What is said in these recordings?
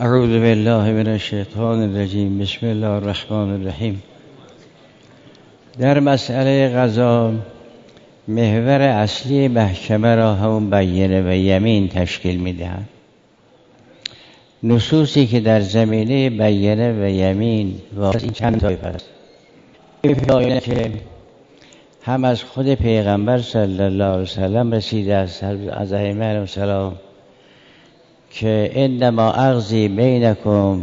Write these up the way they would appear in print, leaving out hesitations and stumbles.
اعوذ بالله من الشیطان الرجیم. بسم الله الرحمن الرحیم. در مسئله قضا محور اصلی محکمه را همون بیینه و یمین تشکیل می‌دهند. نصوصی که در زمینه بیینه و یمین واقعا این چند طایفه است. بیینه که هم از خود پیغمبر صلی الله علیه وسلم رسیده است از ائمه علیهم السلام که انما اقضی بینکم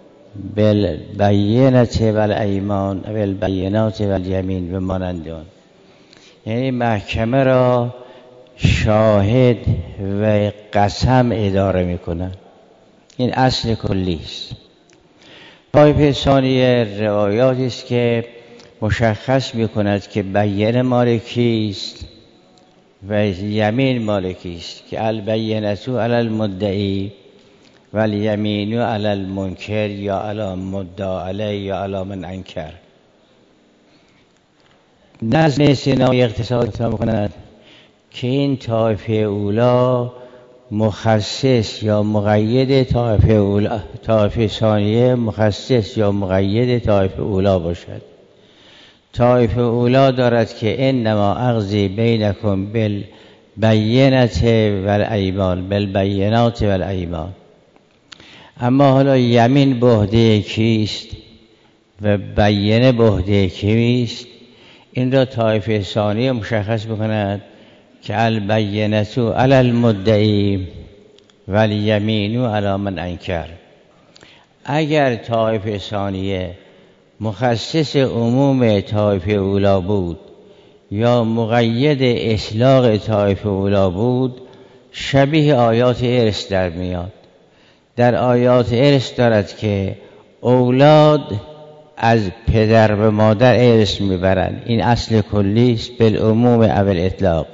بالبینة والایمان بالبینات والیمین و مانند آن. یعنی محکمه را شاهد و قسم اداره میکنن. این اصل کلی است. طایفه ثانیه روایاتی است که مشخص میکند که بیینه مال کیست و یمین مال کیست، که البینة علی المدعی و الیمین علی المنکر یا علی مدعی علیه یا علی من انکر. نظم سینایی اقتصاد میکند که این طایفه اولا مخصص یا مقید طایفه اولا، طایفه ثانیه مخصص یا مقید طایفه اولا باشد. طایفه اولا دارد که انما اقضی بینکم بالبینة والایمان بالبینات والایمان. اما حالا یمین به عهده کیست و بیینه به عهده کیست، این را طایفه ثانیه مشخص بکند که البینة علی المدعی والیمین علی من انکر. اگر طایفه ثانیه مخصص عموم طایفه اولا بود یا مقید اطلاق طایفه اولا بود، شبیه آیات ارث در میاد. در آیات ارث دارد که اولاد از پدر و مادر ارث میبرند. این اصل کلی است بالعموم او الاطلاق.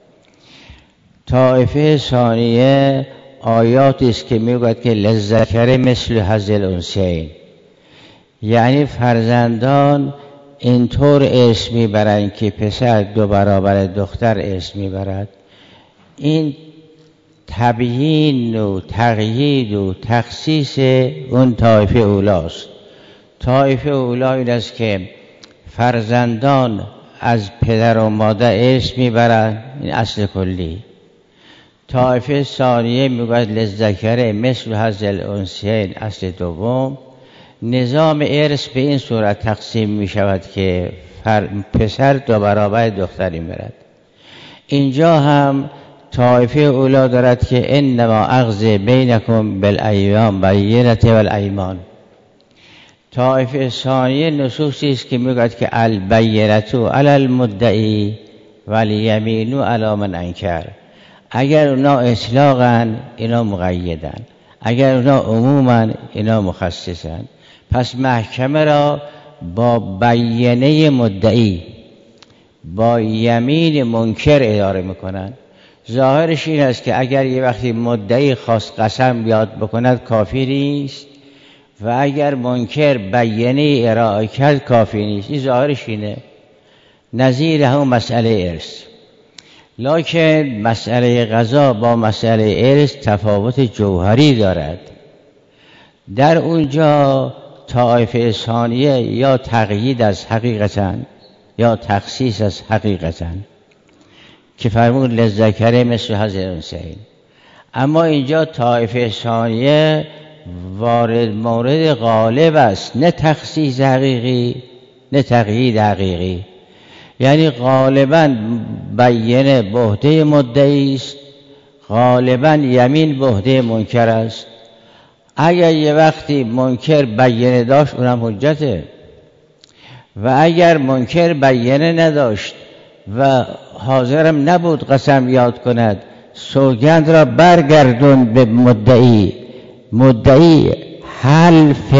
طایفه ثانیه آیاتی است که میگوید که للذکر مثل حظ الانثیین، یعنی فرزندان اینطور ارث میبرند که پسر 2 برابر دختر ارث میبرد. این تبیین و تقیید و تخصیص اون طایفه اولاست. طایفه اولا این است که فرزندان از پدر و مادر ارث میبرند. این اصل کلی. طایفه ثانیه میگوید للذکر مثل حظ الانثیین، اصل دوم. نظام ارث به این صورت تقسیم می شود که پسر 2 برابر دختری میبرد. اینجا هم طایفه اولا دارد که انما اقضی بینکم بالایمان بینة والایمان. طایفه ثانیه نصوصی است که میگوید که البینة علی المدعی والیمین علی من انکر. اگر اونا اطلاقاً اینا مقیدن، اگر اونا عموماً اینا مخصصن. پس محکمه را با بیینه مدعی با یمین منکر اداره میکنن. ظاهرش این است که اگر یه وقتی مدعی خواست قسم یاد بکند کافی نیست و اگر منکر بیینه ارائه کرد کافی نیست. این ظاهرش اینه، نظیر همون مسئله ارث. لکن مسئله قضا با مسئله ارث تفاوت جوهری دارد. در اونجا طایفه ثانیه یا تقیید از حقیقتاً یا تخصیص از حقیقتاً که فرمود للذکر مثل حظ الانثیین. اما اینجا طایفه ثانیه مورد غالب است، نه تخصیص حقیقی نه تقیید حقیقی. یعنی غالباً بیینه به عهده مدعی است، غالباً یمین به عهده منکر است. اگر یه وقتی منکر بیینه داشت اونم حجته، و اگر منکر بیینه نداشت و حاضرم نبود قسم یاد کند، سوگند را برگردون به مدعی. مدعی حلف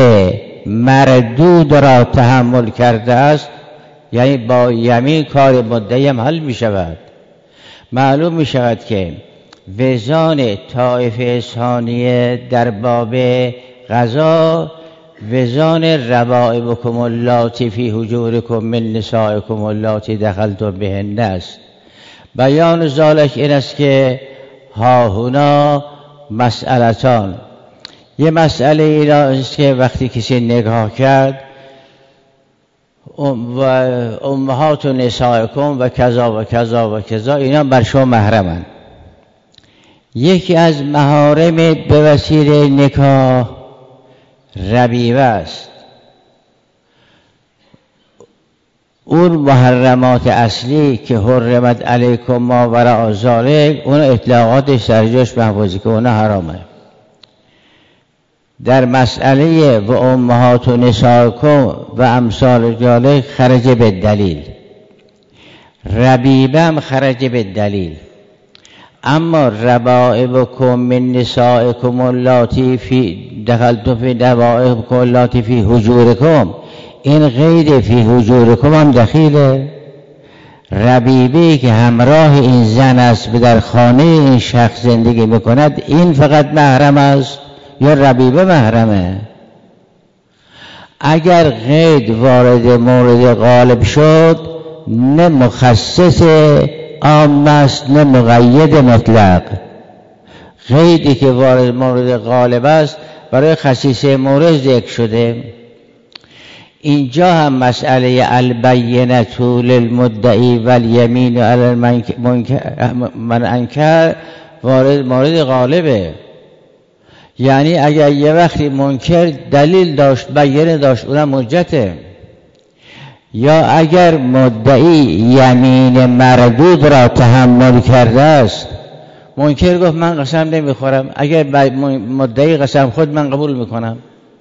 مردود را تحمل کرده است، یعنی با یمین کار مدعی هم حل می شود. معلوم می شود که وزان طایفه ثانیه در باب قضا وزان ربائبکم اللاتی فی حجورکم من نسائکم اللاتی دخلتم بهن است. بیان ذالک این است که ها هنا مسئلتان، یه مسئله ایست که وقتی کسی نگاه کرد و امهات و نسائکم و کذا و کذا و کذا، اینا بر شما محرمن. یکی از محارم به وسیله نکاح ربیبه است. اون محرمات اصلی که حرمت علیکم ما وراء ذالک، اون اطلاقاتش سرجاش محفوظی که اون حرامه. در مسئله و امهات و نسائکم و امثال ذالک خرج به دلیل، ربیبه هم خرج به دلیل. اما ربائبکم من نسائکم اللاتی فی دخلتم فی دوائبکم اللاتی فی حجورکم، این غیر فی حجورکم هم دخیله. ربیبه‌ای که همراه این زن است و در خانه این شخص زندگی میکند، این فقط محرم است یا ربیبه محرمه؟ اگر قید وارد مورد غالب شد، نه مخصص عام است نه مقید مطلق. قیدی که وارد مورد غالب است برای خصیص مورد ذکر شده. اینجا هم مسئله البینة للمدعی والیمین علی من انکر وارد مورد غالبه. یعنی اگر یه وقتی منکر دلیل داشت، بینه داشت، اونم حجته. یا اگر مدعی یمین مردود را تحمل کرده است، منکر گفت من قسم نمیخورم، اگر مدعی قسم خود من قبول میکنم،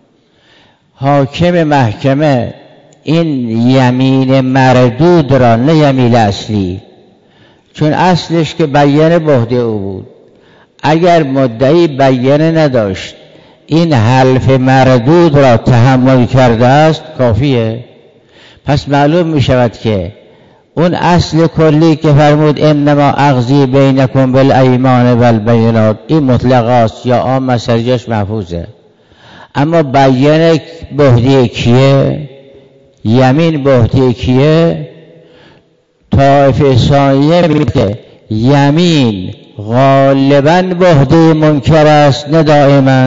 حاکم محکمه این یمین مردود را، نه یمین اصلی، چون اصلش که بیانه به عهده او بود، اگر مدعی بیانه نداشت این حلف مردود را تحمل کرده است، کافیه. پس معلوم می شود که اون اصل کلی که فرمود انما اقضی بینکم بالایمان والبینات، این مطلق است یا عام است، سرجاش محفوظه. اما بیانه به عهده کیه؟ یمین به عهده کیه؟ طایفه ثانیه میگه یمین غالباً به عهده منکر است نه دائما،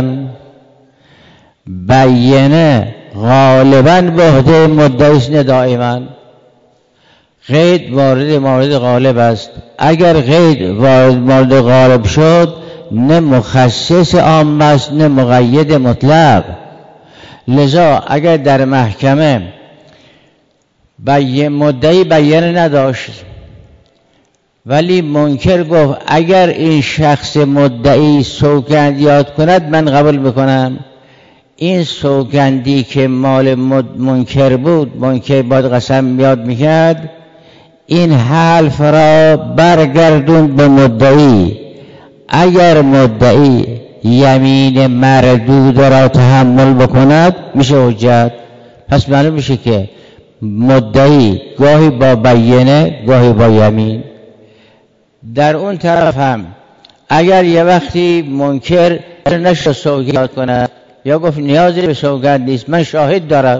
بیانه غالباً به عهده مدعی است نه دائما. قید وارد مورد غالب است. اگر قید وارد مورد غالب شد، نه مخصص عام است نه مقید مطلق. لذا اگر در محکمه مدعی بیانه نداشت ولی منکر گفت اگر این شخص مدعی سوگند یاد کند من قبول میکنم، این سوگندی که مال منکر بود، منکر باید قسم یاد میکرد، این حلف را برگردون به مدعی. اگر مدعی یمین مردود را تحمل بکند میشه حجت. پس معلوم میشه که مدعی گاهی با بیانه گاهی با یمین. در اون طرف هم اگر یه وقتی منکر نشد سوگند کند یا گفت نیازی به سوگند نیست، من شاهد دارم،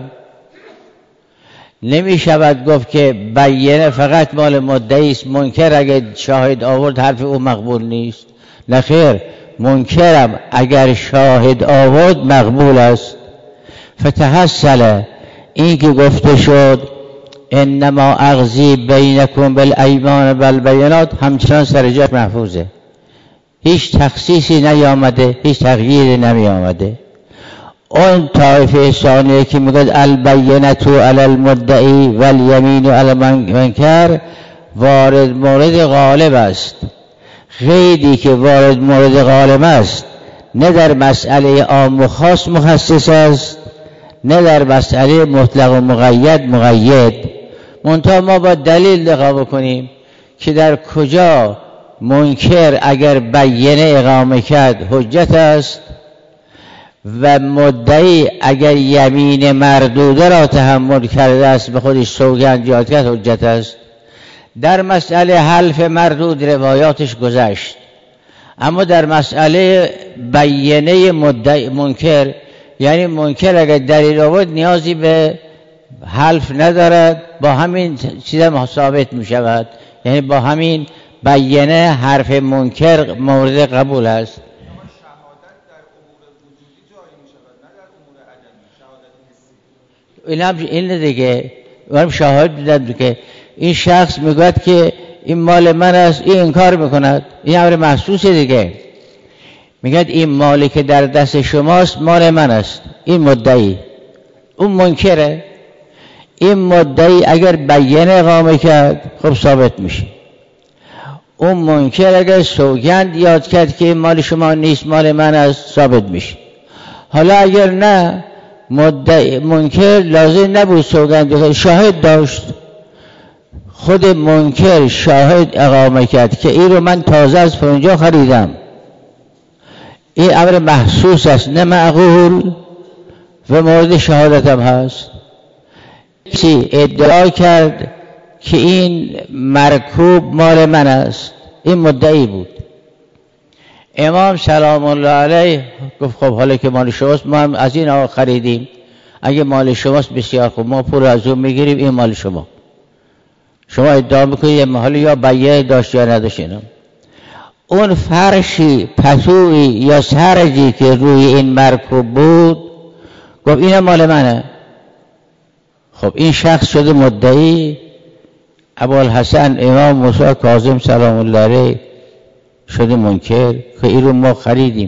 نمی شود گفت که بیانه فقط مال مدعی است، منکر اگر شاهد آورد حرف او مقبول نیست. نه خیر، منکرم اگر شاهد آورد مقبول است. فتحصل این که گفته شد انما اقضی بینکم بالایمان والبینات، همچنان سر جاش محفوظه، هیچ تخصیصی نیامده، هیچ تغییری نمی آمده. اون طایفه ثانیه که میگه البینة علی المدعی والیمین علی المنکر وارد مورد غالب است. قیدی که وارد مورد غالب است نه در مسئله عام و خاص مخصص است، نه در مسئله مطلق و مقید. منتها ما با دلیل دقیق بکنیم که در کجا منکر اگر بیانه اقامه کرد حجت است و مدعی اگر یمین مردوده را تحمل کرده است، به خودش سوگند یاد کرد، حجت است. در مسئله حلف مردود روایاتش گذشت، اما در مسئله بیانه مدعی منکر، یعنی منکر اگر دلیل آورد نیازی به حلف ندارد، با همین چیز هم ثابت می شود، یعنی با همین بیانه حرف منکر مورد قبول است. این دیگه من شاهد دیدم که این شخص میگوید که این مال من است، این انکار میکند، این امر محسوسه دیگه. میگه این مالی که در دست شماست مال من است، این مدعی، اون منکره. این مدعی اگر بیانه اقامه کرد خب ثابت میشه. اون منکر اگر سوگند یاد کرد که این مال شما نیست مال من است ثابت میشه. حالا اگر نه مدعی منکر لازم نبود سوگند بخواد، شاهد داشت، خود منکر شاهد اقامه کرد که این رو من تازه از اونجا خریدم، این امر محسوس است نه معقول و مورد شهادتم هست. کسی ادعا کرد که این مرکوب مال من است، این مدعی بود. امام سلام الله علیه گفت خب حالا که مال شماست ما هم از این آقا خریدیم، اگه مال شماست بسیار خوب، ما پول از اون میگیریم، این مال شما. شما ادعا میکنید حالا یا بیعه داشت یا نداشت. اون فرشی پتویی یا سرجی که روی این مرکوب بود گفت این مال منه. خب این شخص شده مدعی. ابوالحسن امام موسی کاظم سلام الله علیه شده منکر که این رو ما خریدیم.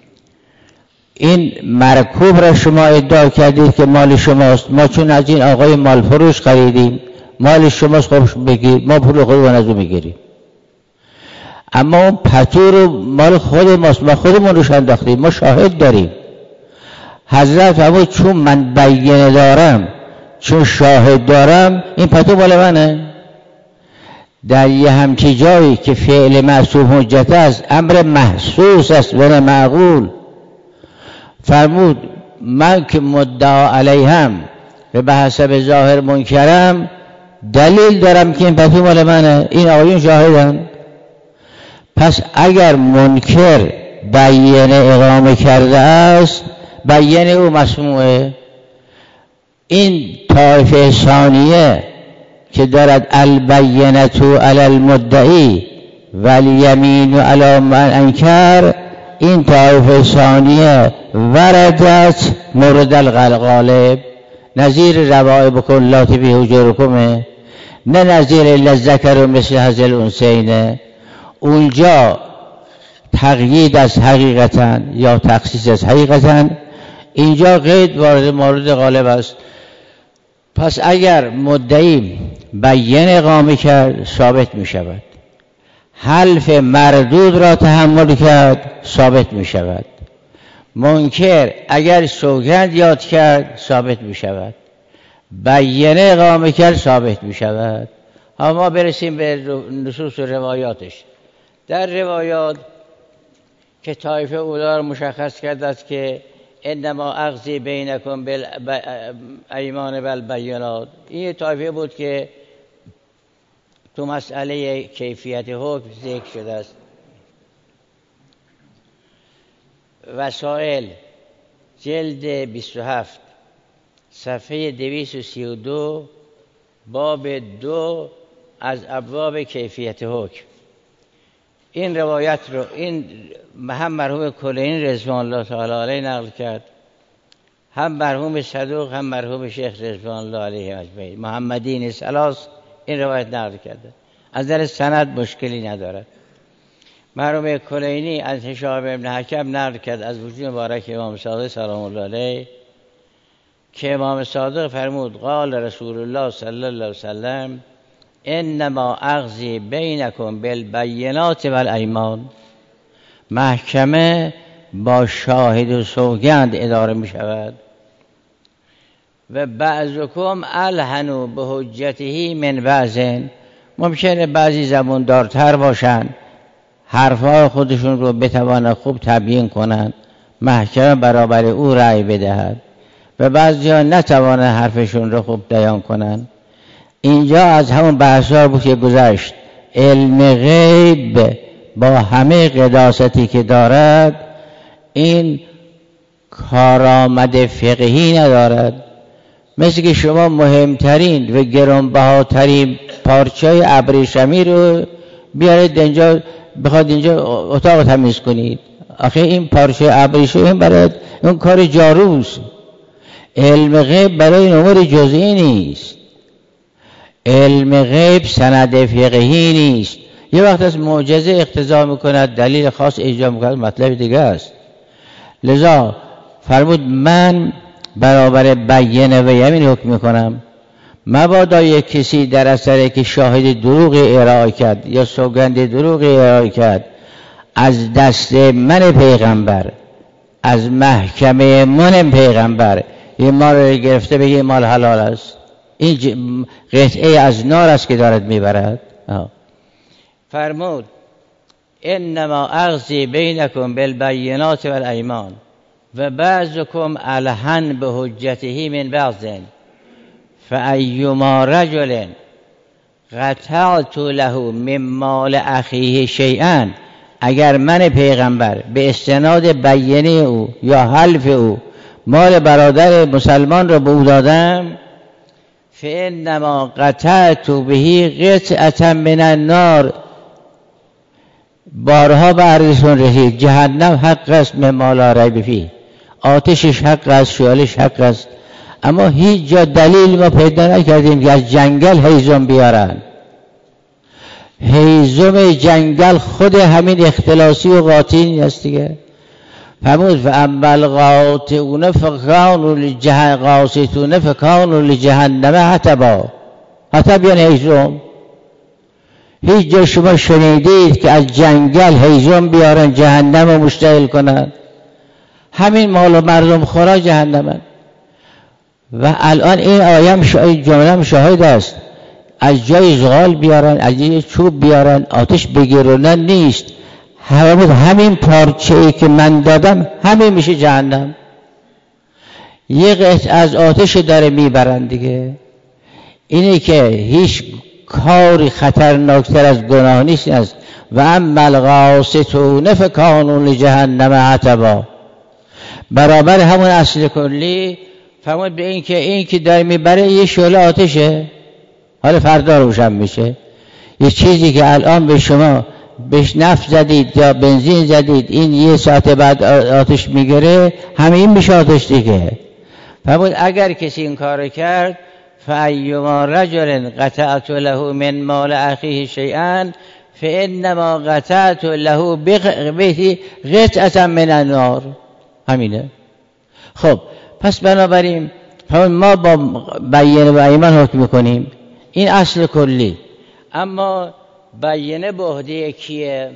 این مرکوب را شما ادعا کردید که مال شماست، ما چون از این آقای مال فروش خریدیم مال شماست، خب بگیر، ما پول خودمون از اون میگیریم. اما اون پتو رو مال خود ماست، ما خودمون روش انداختیم، ما شاهد داریم. حضرت اما چون من بیانه دارم، چون شاهد دارم، این پتو مال منه. در یه همچی جایی که فعل معصوم حجت است، امر محسوس است و نه معقول، فرمود من که مدعا علیهم و به حسب ظاهر منکرم، دلیل دارم که این پتو مال منه، این آقایون شاهدن. پس اگر منکر بیانه اقامه کرده است، بیانه او مسموعه. این طایفه ثانیه که دارد البینة علی المدعی والیمین علی من انکر، این طایفه ثانیه وردت مورد الغالب، نظیر روائب کلات بی حجورکمه، نه نظیر للذکر مثل هذا الانثیین. اونجا تقیید از حقیقتا یا تخصیص از حقیقتا، اینجا قید وارد مورد غالب است. پس اگر مدعی بیان اقامه کرد ثابت می شود، حلف مردود را تحمل کرد ثابت می شود، منکر اگر سوگند یاد کرد ثابت می شود، بیانه اقامه کرد ثابت می شود. اما برسیم به نصوص و روایاتش. در روایات که طایفه اولا را مشخص کرده است که انما اقضی بینکم بالایمان والبینات، این طایفه بود که تو مسئله کیفیت حکم ذکر شده است. وسائل جلد 27 صفحه 232 باب 2 از ابواب کیفیت حکم. این روایت رو این هم مرحوم کلینی رضوان الله تعالی علیه نقل کرد، هم مرحوم صدوق، هم مرحوم شیخ رضوان الله علیه اجمعین، محمدین ثلاث این روایت نقل کرده. از در سند مشکلی ندارد. مرحوم کلینی از هشام ابن حکم نقل کرد از وجود مبارک امام صادق سلام الله علیه که امام صادق فرمود قال رسول الله صلی الله علیه وسلم انما اقضی بینکم بالبینات والایمان. محکمه با شاهد و سوگند اداره می شود. و بعضکم الحنوا به حجته من بعض، ممکنه بعضی زبوندارتر باشن، حرفای خودشون رو بتوانند خوب تبیین کنند، محکمه برابر او رأی بدهد، و بعضی ها نتوانند حرفشون رو خوب بیان کنند. اینجا از همون بحثا بود که گذشت. علم غیب با همه قداستی که دارد این کارآمد فقهی ندارد. مثل که شما مهمترین و گرانبهاترین پارچه ابریشمی رو بیارید اینجا، بخواد اینجا اتاق تمیز کنید، آخه این پارچه ابریشمی برای اون کار جاروست. علم غیب برای این امور جزئی نیست. علم غیب سند فقهی نیست. یه وقت از معجزه اقتضا میکند، دلیل خاص ایجاد میکند، مطلب دیگه است. لذا فرمود من برابر بینه و یمین حکم میکنم. مبادا یک کسی در اثر که شاهد دروغ ارائه کرد یا سوگند دروغ ارائه کرد از دست من پیغمبر، از محکمه من پیغمبر این مال رو گرفته بگه مال حلال است، این قطعه از نار است که دارد میبرد. فرمود انما اغزی بینکم بالبینات والایمان و بعضکم الحن به حجته من بعض فایما رجل قطعت له من مال اخیه شیئا، اگر من پیغمبر به استناد بیانه او یا حلف او مال برادر مسلمان را به او دادم، فانما قطعت به قطعة من النار، بارها به عرضشون رسید جهنم حق است مما لا ریب فیه، آتشش حق است، شعلش حق است. اما هیچ جا دلیل ما پیدا نکردیم که از جنگل هیزم بیارن. هیزم جنگل خود همین اختلاسی و قاطی است دیگه. فرمود فاما القاطعون فکانوا لجهنم حطبا. حطب یعنی هیزم. هیچ جا شما شنیدید که از جنگل هیزم بیارن جهنم رو مشتعل کنن؟ همین مال و مردم خورا جهنمن. و الان این آیه جمله شاهد است. از جای زغال بیارن، از جای چوب بیارن، آتش بگیرونن نیست. همین پارچه‌ای که من دادم همین میشه جهنم. یه قطعه از آتش داره میبرن دیگه. اینه که هیچ کاری خطرناکتر از گناه نیست است. و اما القاسطون فکانوا لجهنم حطبا. برابر همون اصل کلی فرمود به این که داره میبره یه شعله آتشه، حالا فردا روشن میشه. یه چیزی که الان به شما بهش نفت زدید یا بنزین زدید، این یه ساعت بعد آتش میگیره، همین میشه آتش دیگه. فرمود اگر کسی این کار کرد فایما رجل قطعت له من مال اخیه شیئا فانما قطعت له به قطعة من النار. همینه. خب پس بنابراین ما با بیانه و ایمان حکم میکنیم، این اصل کلی. اما بیانه به عهده کیه؟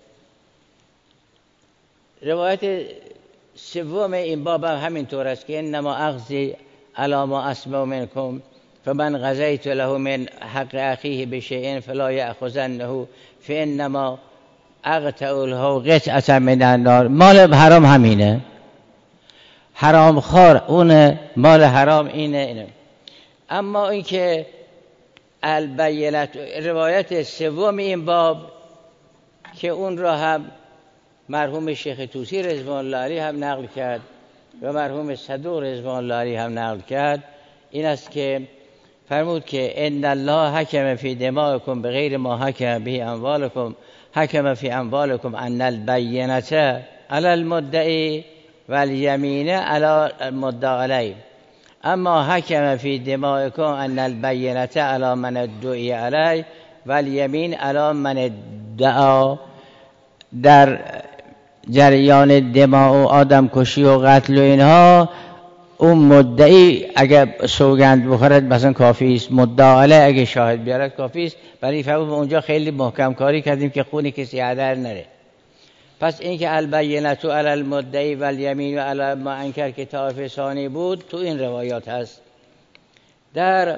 روایت سوم این باب هم همینطور است که انما اخذی علی ما اسمع منکم فمن قضیت له من حق اخیه بشیء فلا یأخذنه فانما اقطع له قطعة من النار. مال حرام همینه، حرام خور اون مال حرام اینه. اما اینکه البینت روایت سوم این باب که اون را هم مرحوم شیخ طوسی رضوان الله علیه هم نقل کرد و مرحوم صدوق رضوان الله علیه هم نقل کرد، این است که فرمود که ان الله حکم فی دمائکم بغیر ما حکم به اموالکم، حکم فی اموالکم ان البینة علی المدعی والیمین علی المدعی علیه، اما حکم فی دمائکم ان البینة علی من ادعی علیه والیمین علی من ادعا. در جریان دماء و آدم کشی و قتل و اینها اون مدعی اگر سوگند بخورد مثلا کافی است، مدعا علیه اگه شاهد بیارد کافی است. برای فرمود اونجا خیلی محکم کاری کردیم که خون کسی هدر نره. پس این که البینة علی المدعی والیمین و علی ما انکر که طایفه ثانی بود تو این روایات هست. در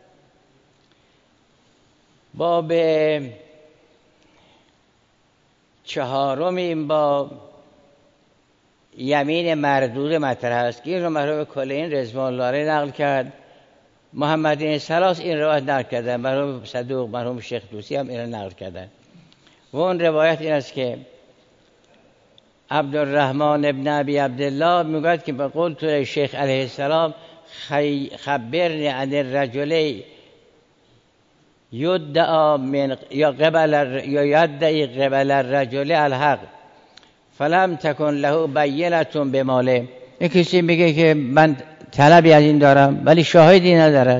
باب چهارم این باب یمین مردود مطرح است که این رو مرحوم کلین رضوان الله علیه نقل کرد. محمد بن سلاس این روایت نقل کردن، مرحوم صدوق، مرحوم شیخ طوسی هم این رو نقل کردن. و اون روایت این است که عبدالرحمن ابن ابی عبدالله میگوید که به قول شیخ علیه السلام خبرنی عن الرجل یدعی من یا یدعی قبل الرجل الحق فلم تکن له بینة بماله. این کسی میگه که من طلبی از این دارم ولی شاهدی ندارد.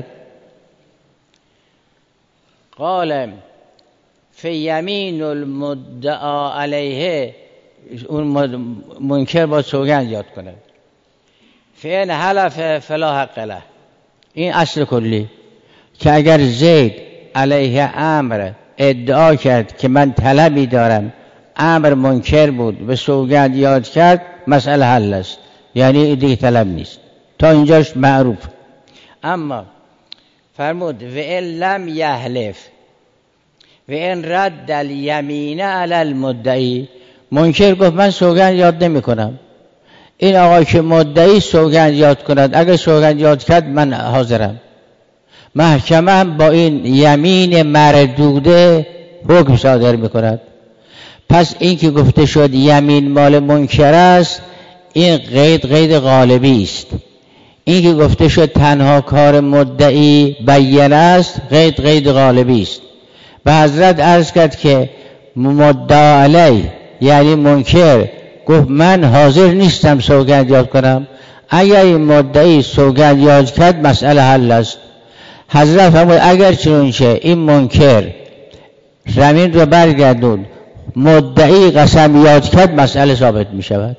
قال فی یمین المدعا علیه، اون منکر با سوگند یاد کنه. فین حلف فلا حق له، این اصل کلی که اگر زید علیه امر ادعا کرد که من طلبی دارم، امر منکر بود، به سوگند یاد کرد، مسئله حل است، یعنی دیگه طلب نیست. تا اینجاش معروف. اما فرمود و ان لم یحلف و ان رد الیمین علی المدعی، منکر گفت من سوگند یاد نمی کنم. این آقای که مدعی سوگند یاد کند، اگر سوگند یاد کرد من حاضرم. محکمه هم با این یمین مردوده حکم صادر میکند. پس این که گفته شد یمین مال منکر است، این قید غالبی است. این که گفته شد تنها کار مدعی بیان است، قید غالبی است. و حضرت عرض کرد که مدعا علی یعنی منکر گفت من حاضر نیستم سوگند یاد کنم. اگر این مدعی سوگند یاد کرد مسئله حل است. حضرت فرمود اگر چنانچه این منکر زمین رو برگردون، مدعی قسم یاد کرد، مسئله ثابت می شود.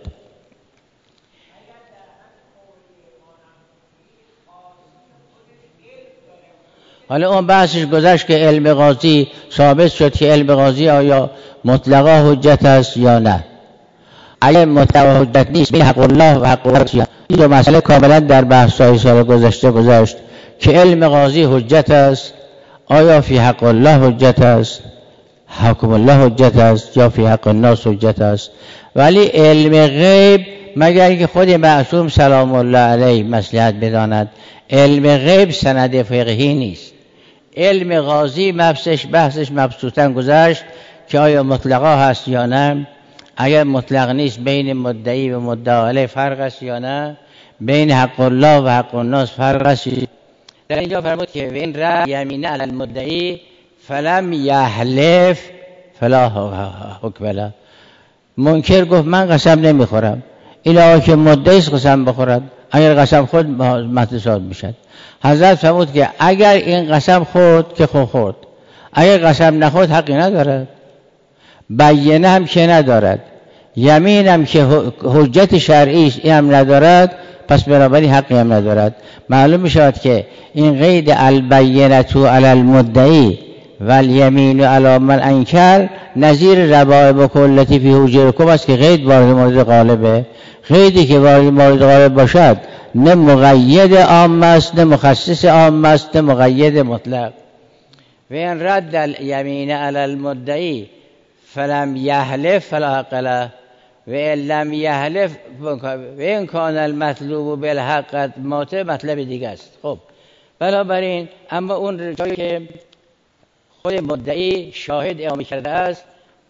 حالا اون بحثش گذشت که علم قاضی ثابت شد که علم قاضی آیا مطلقا حجت است یا نه. اگر مطلقا حجت نیست، بین حق الله و حق الله، این مسئله کاملا در بحث‌های سال گذشت که علم قاضی حجت است، آیا فی حق الله حجت است، حکم الله حجت است، یا فی حق الناس حجت است. ولی علم غیب مگر که خود معصوم سلام الله علیه مصلحت بداند، علم غیب سند فقهی نیست. علم قاضی بحثش مبسوطاً گذشت که آیا مطلقا هست یا نه. اگر مطلق نیست، بین مدعی و مدعا علیه فرق است یا نه، بین حق الله و حق الناس فرق است. در اینجا فرمود که وین را یمین علی المدعی فلم یحلف فلا حکم له. منکر گفت من قسم نمیخورم. این آقا که مدعی قسم بخورد، اگر قسم خود متصاد میشد. حضرت فرمود که اگر این قسم خورد که خورد، اگر قسم نخورد حقی ندارد، بیانه هم که ندارد، یمین هم که حجت شرعی است این هم ندارد، پس بنابراین حقی هم ندارد. معلوم می شود که این قید البینة علی المدعی و الیمین علی من انکر نظیر ربائب کلتی فی حجرکم است که قید وارد مورد غالبه. قیدی که وارد مورد غالب باشد نه مقید عام است، نه مخصص عام است، نه مقید مطلق. و ان رد الیمین علی المدعی فلم یحلف فلا حق له و ان لم یحلف و ان کان المطلوب بالحق مات، مطلب دیگه است. خب بنابراین اما اون جایی که خود مدعی شاهد اقامه کرده است،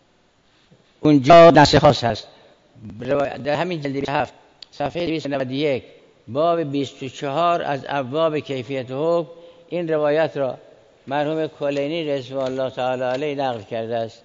اونجا نص خاص هست. در همین جلد 7 صفحه 291 باب 24 از ابواب کیفیت حکم این روایت را مرحوم کلینی رضوان الله تعالی علیه نقل کرده است.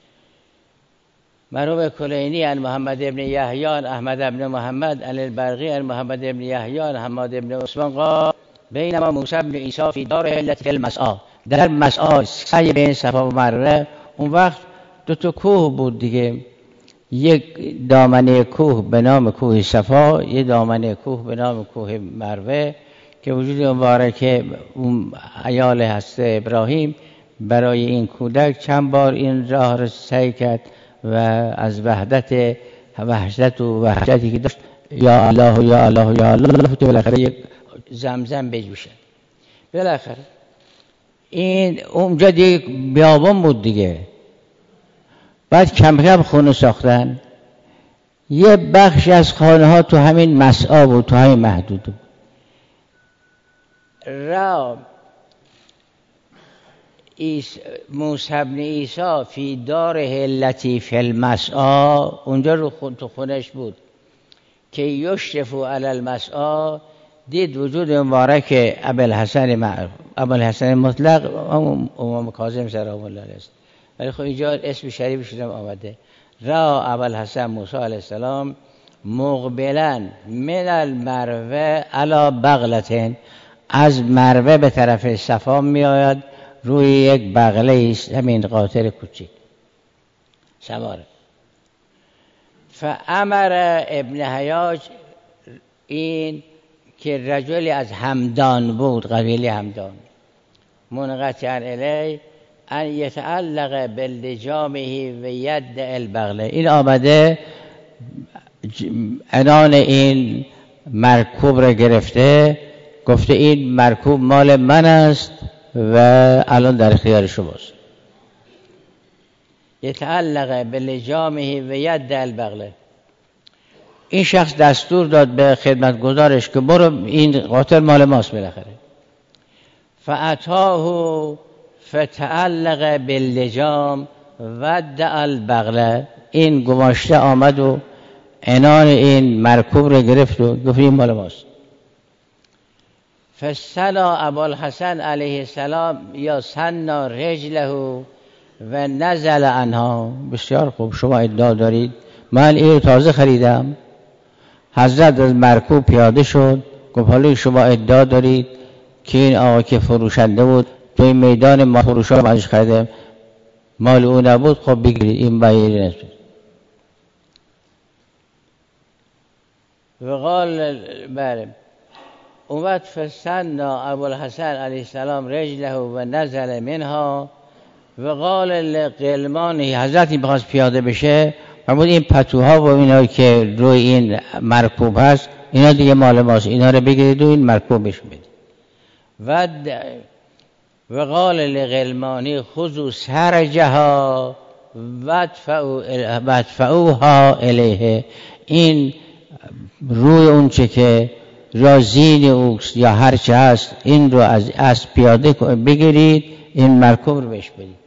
مرحوم کلینی عن محمد ابن یحیی احمد ابن محمد عن البرقی عن محمد ابن یحیی حماد ابن عثمان قال بینما موسی ابن عیسی فی دار علت فی المسعی، در مسعی سعی بین صفا و مروه، اون وقت دو تا کوه بود دیگه، یک دامنه کوه به نام کوه صفا، یک دامنه کوه به نام کوه مروه که وجود مبارک اون عیال هست ابراهیم برای این کودک چند بار این راه را سعی کرد و از وحشت و وحشتی که داشت یا الله یا الله یا الله تو بالاخره یک زمزم بجوشه. بالاخره این اونجا دیگه بیابان بود دیگه. بعد کم کم خونه ساختن. یه بخش از خانه ها تو همین مسعی بود، تو همین محدود بود. موسی ابن عیسی فی دار علتی فی المسعی، اونجا رو تو خونش بود که یشرفو علی المسعی، دید وجود مبارک ابوالحسن مطلق امام کاظم سلام الله علیه است، ولی خب اینجا اسم شریفش هم آمده. را ابوالحسن موسی علیه السلام مقبلا من المروه علی بغلتن، از مروه به طرف صفا می آید روی یک بغله است، همین قاطر کوچیک سواره. فامر ابن حیاج، این که رجلی از همدان بود، قبیله همدان، منقطع الیه ان یتعلق باللجامه و ید البغله، این آمده عنان این مرکوب را گرفته، گفته این مرکوب مال من است و الان در اختیار شماست. یتعلق باللجامه و ید البغله، این شخص دستور داد به خدمتگزارش که برو این قاطر مال ماست بالاخره. فاتاه فتعلق باللجام ودع البغله، این گماشته آمد و عنان این مرکوب رو گرفت و گفت این مال ماست. فسنا ابوالحسن علیه السلام یا سنا رجله و نزل عنها. بسیار خوب، شما ادعا دارید من این رو تازه خریدم. حضرت از مرکوب پیاده شد، گفت حالا شما ادعا دارید که این آقا که فروشنده بود توی میدان ما فروشا ازش خریدم، مال او نبود، خب بگیرید، این بایری نسبت. و قال بله اومد فسنا ابوالحسن علیه السلام رجله و نزل منها و قال لغلمانه، حضرت این بخواست پیاده بشه فرمود این پتوها و اینا که روی این مرکوب هست اینا دیگه مال ماست، اینا رو بگیرید و این مرکوبش بدید. و قال لغلمانی خذوا سرجها وادفعوها الیه، این روی اون چه که رازین اوست یا هر چه هست این رو از پیاده بگیرید، این مرکوب رو بهش بدید.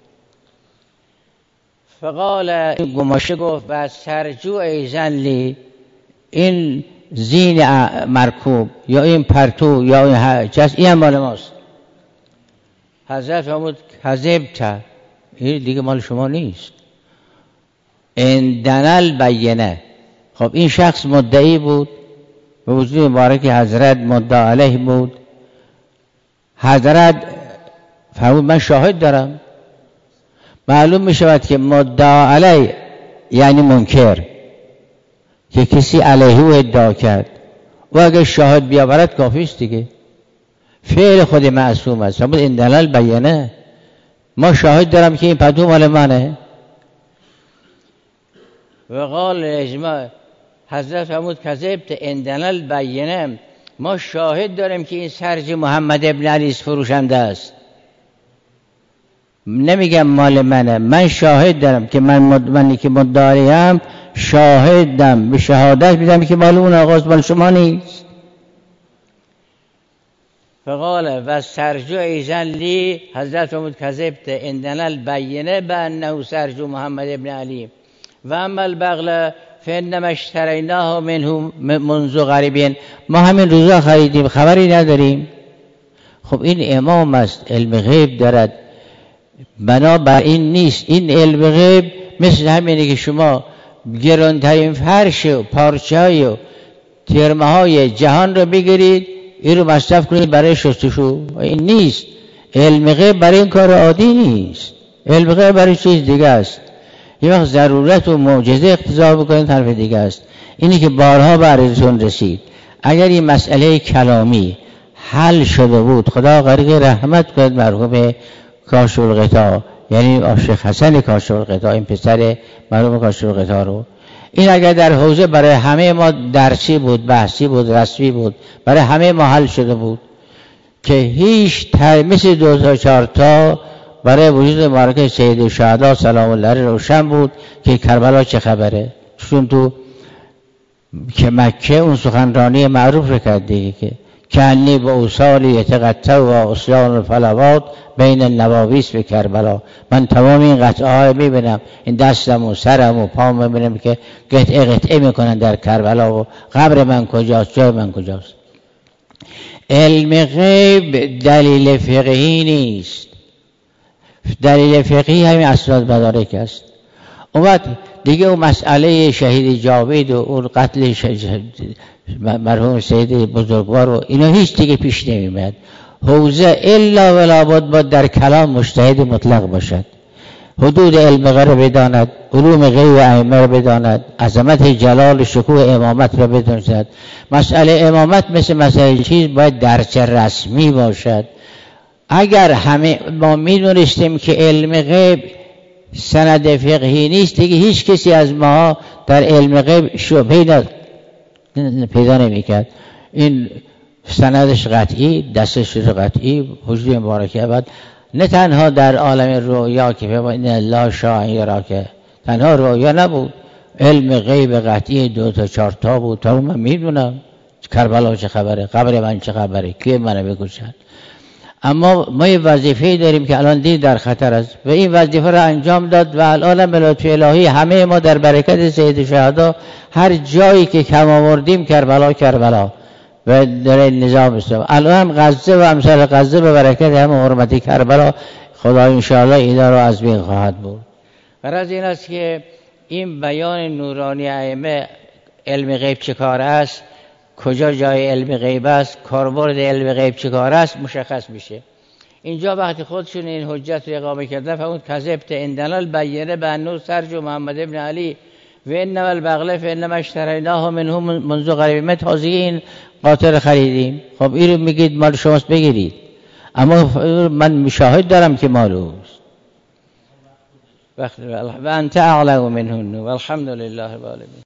فقال گماشه گفت و سرجو ایزن لی، این زین مرکوب یا این پرتو یا این هر چیز این مال ماست. حضرت فرمود کذبت، این دیگه مال شما نیست. عندنا البینه. خب این شخص مدعی بود، به وجود مبارک حضرت مدعا علیه بود. حضرت فرمود من شاهد دارم. معلوم می شود که مدعا علیه یعنی منکر، که کسی علیه او ادعا کرد و اگر شاهد بیاورد کافی است دیگه، فعل خود معصوم است. فرمود عندنا البینه، ما شاهد دارم که این پتو مال منه. و قال اجماع، حضرت فرمود کذبت عندنا البینه، ما شاهد داریم که این سرج محمد ابن علی فروشنده است. نمیگم مال منه، من شاهد دارم که منی که مدعیم شاهدم، به شهادت میدم که مال اون آقاست، مال شما نیست. فقال و سرجو ایزن لی، حضرت فرمود کذبت عندنا البینه بانه سرجو محمد ابن علی و اما البغله فانما اشتریناه منه منذ قریبین، ما همین روزا خریدیم، خبری نداریم. خب این امام است، علم غیب دارد، بنابر این نیست. این علم غیب مثل همینه که شما گرانترین فرش و پارچه‌های و ترمه‌های جهان رو بگیرید این رو مصرف کنید برای شستشو. این نیست. علم غیب برای این کار عادی نیست، علم غیب برای چیز دیگه است. یه وقت ضرورت و معجزه اقتضا بکنید طرف دیگه است. اینی که بارها براتون رسید. اگر این مسئله کلامی حل شده بود، خدا غریق رحمت کنید مرحوم کاشف الغطا، یعنی شیخ حسن کاشف الغطا، این پسر مرحوم کاشف الغطا رو، این اگر در حوزه برای همه ما درسی بود، بحثی بود، رسمی بود، برای همه ما حل شده بود که هیچ مثل 2004 تا برای وجود مبارک سید شهدا سلام الله علیه روشن بود که کربلا چه خبره. چون تو که مکه اون سخنرانی معروف رو کرد دیگه که کنی با اوصالی یتقطع و اصیان الفلوات بین النواویس به کربلا، من تمام این قطعه های میبینم، این دستم و سرم و پام میبینم که قطعه قطعه میکنن در کربلا و قبر من کجاست، جای من کجاست. علم غیب دلیل فقهی نیست، دلیل فقهی همین اسناد مدارک است. اومد دیگه اون مسئله شهید جاوید و اون قتل مرحوم سید بزرگوار و اینا هیچ دیگه پیش نمیاد. حوزه الا ولا باید در کلام مجتهد مطلق باشد، حدود علم غیب بداند، علوم غیب ائمه را بداند، عظمت جلال شکوه امامت را بداند. مسئله امامت مثل مسئله چیز باید درچه رسمی باشد. اگر همه ما میدونستیم که علم غیب سند فقهی نیست، دیگه هیچ کسی از ما در علم غیب شبهه پیدا نمی‌کرد. این سندش قطعی، دستش قطعی، حضور مبارکه بعد نه تنها در عالم رؤیا که این الله شاء یرا که تنها رؤیا نبود، علم غیب قطعی 2 تا 4 تا بود. تا من میدونم کربلا چه خبره، قبر من چه خبره، کی منو بکشن. اما ما یه وظیفه داریم که الان دین در خطر است و این وظیفه را انجام داد و الان به لطف الهی همه ما در برکت سید شهدا هر جایی که کم آوردیم کربلا و در نظام اسلام. الان غزه و امثال غزه به برکت همه حرمت کربلا خدا انشاءالله اینا رو از بین خواهد برد. غرض این است که این بیان نورانی ائمه علم غیب چه کار است، کجا جای علم غیب است، کاربرد علم غیب چه کار است مشخص میشه. اینجا وقتی خودشون این حجت رو اقامه کردن فهمون کذبت عندنا البینه بانه سرج محمد ابن علی و انما البغله فانما اشتریناه منهم منذ قریب. ما تازگی این قاطر خریدیم. خب این رو میگید مال شماست بگیرید، اما من شاهد دارم که مال اوست. و انت اعلم منهن والحمد لله رب العالمین.